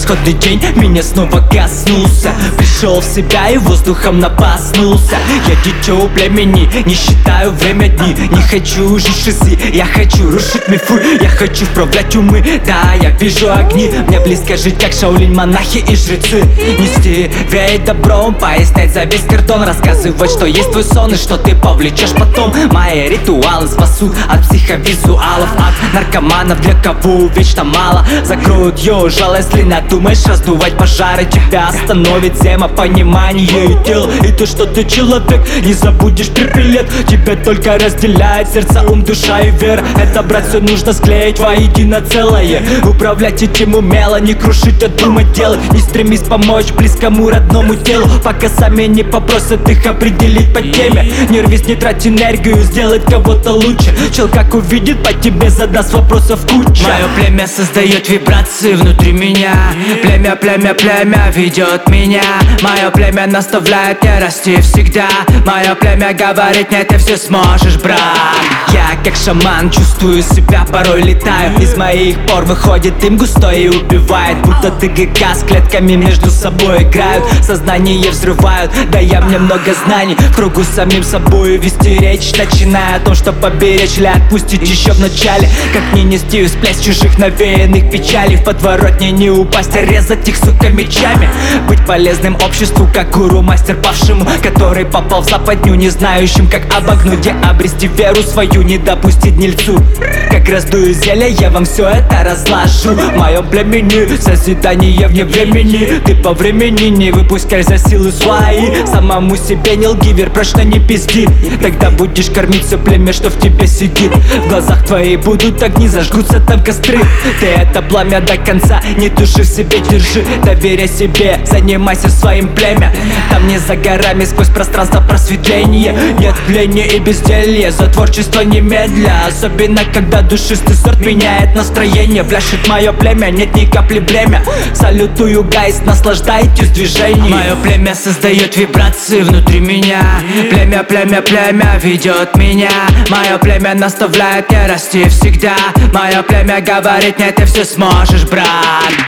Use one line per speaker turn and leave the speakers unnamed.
исходный день меня снова коснулся. Пришел в себя и воздухом напаснулся. Я дитё племени, не считаю время дни. Не хочу жить в шизи, я хочу рушить мифы. Я хочу вправлять умы, да, я вижу огни. Мне близко жить, как Шаолинь, монахи и жрецы. Нести веять добром, пояснять за весь картон. Рассказывать, что есть твой сон и что ты повлечешь потом. Мои ритуалы спасут от психовизуалов, от наркоманов, для кого вечно мало. Закроют ежал, если надумаешь раздувать пожары. Тебя остановит взаимопонимание и тело. И то, что ты человек, не забудешь перелет. Тебя только разделяет сердце, ум, душа и вера. Это, брат, все нужно склеить воедино целое. Управлять этим умело, не крушить, а думать, делать. Не стремись помочь близкому родному телу, пока сами не попросят их определить по теме. Не рвись, не трать энергию, сделать кого-то лучше. Чел как увидит по тебе, задаст вопросов куча. Мое племя создает вибрации внутри меня. Племя, племя, племя ведет меня. Мое племя наставляет мне расти всегда. Мое племя говорит: нет, ты все сможешь, брат. Я как шаман чувствую себя, порой летаю. Из моих пор выходит дым густой и убивает. Будто ТГК с клетками между собой играют. Сознание взрывают, дая мне много знаний. В кругу с самим собой вести речь, начиная о том, что поберечь или отпустить еще в начале. Как не нести всплеск чужих навеянных печалей. В подворотне не упасть, а резать их, сука, мечами. Быть полезным обществу, как гуру, мастер павшему, который попал в западню, не знающим, как обогнуть. Где обрести веру свою, не допустить гнильцу. Как раздую зелье, я вам все это разложу. В моем племени созидание вне времени. Ты по времени не выпускай за силы свои. Самому себе не лги, вер, прочно не пизди. Тогда будешь кормить все племя, что в тебе сидит. В глазах твои будут огни, зажгутся там костры. Ты это пламя до конца не туши в себе, держи. Доверяй себе, занимайся своим племя. Там не за горами, сквозь пространство просветления. Нет тления и безделья, за творчество немедля. Особенно когда душистый сорт меняет настроение. Пляшет мое племя, нет ни капли бремя. Салютую, гайс, наслаждайтесь движением. Мое племя создает вибрации внутри меня. Племя, племя, племя ведет меня. Мое племя наставляет мне расти всегда. Мое племя говорит: нет, ты все сможешь, брат.